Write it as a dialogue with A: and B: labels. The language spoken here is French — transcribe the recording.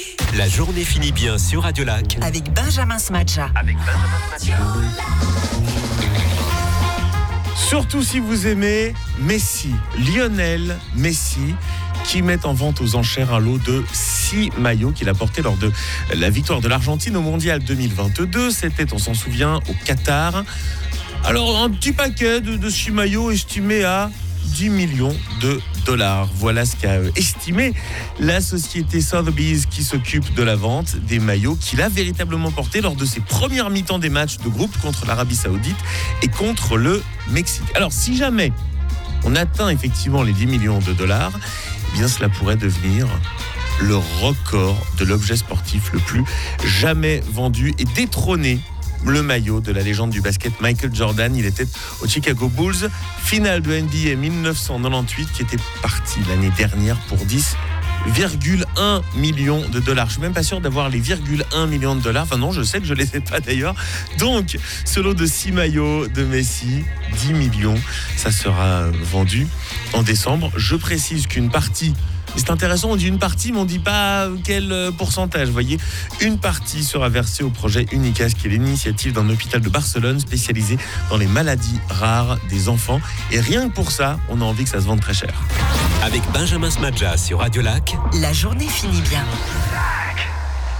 A: La journée finit bien sur Radio Lac.
B: Avec Benjamin Smadja.
C: Surtout si vous aimez Messi, Lionel Messi, qui met en vente aux enchères un lot de 6 maillots qu'il a portés lors de la victoire de l'Argentine au Mondial 2022. C'était, on s'en souvient, au Qatar. Alors, un petit paquet de 6 maillots estimé à 10 millions de dollars. Voilà ce qu'a estimé la société Sotheby's qui s'occupe de la vente des maillots qu'il a véritablement portés lors de ses premières mi-temps des matchs de groupe contre l'Arabie Saoudite et contre le Mexique. Alors, si jamais on atteint effectivement les 10 millions de dollars, eh bien cela pourrait devenir le record de l'objet sportif le plus jamais vendu et détrôner le maillot de la légende du basket Michael Jordan. Il était aux Chicago Bulls, finale de NBA 1998, qui était parti l'année dernière pour 10,1 millions de dollars. Je suis même pas sûr d'avoir les 1 million de dollars. Enfin non, je sais que je les ai pas d'ailleurs. Donc, ce lot de 6 maillots de Messi, 10 millions, ça sera vendu en décembre. Je précise qu'une partie, c'est intéressant, on dit une partie, mais on ne dit pas quel pourcentage. Vous voyez, une partie sera versée au projet Unicas, qui est l'initiative d'un hôpital de Barcelone spécialisé dans les maladies rares des enfants. Et rien que pour ça, on a envie que ça se vende très cher.
A: Avec Benjamin Smadja sur Radio Lac.
B: La journée finit bien.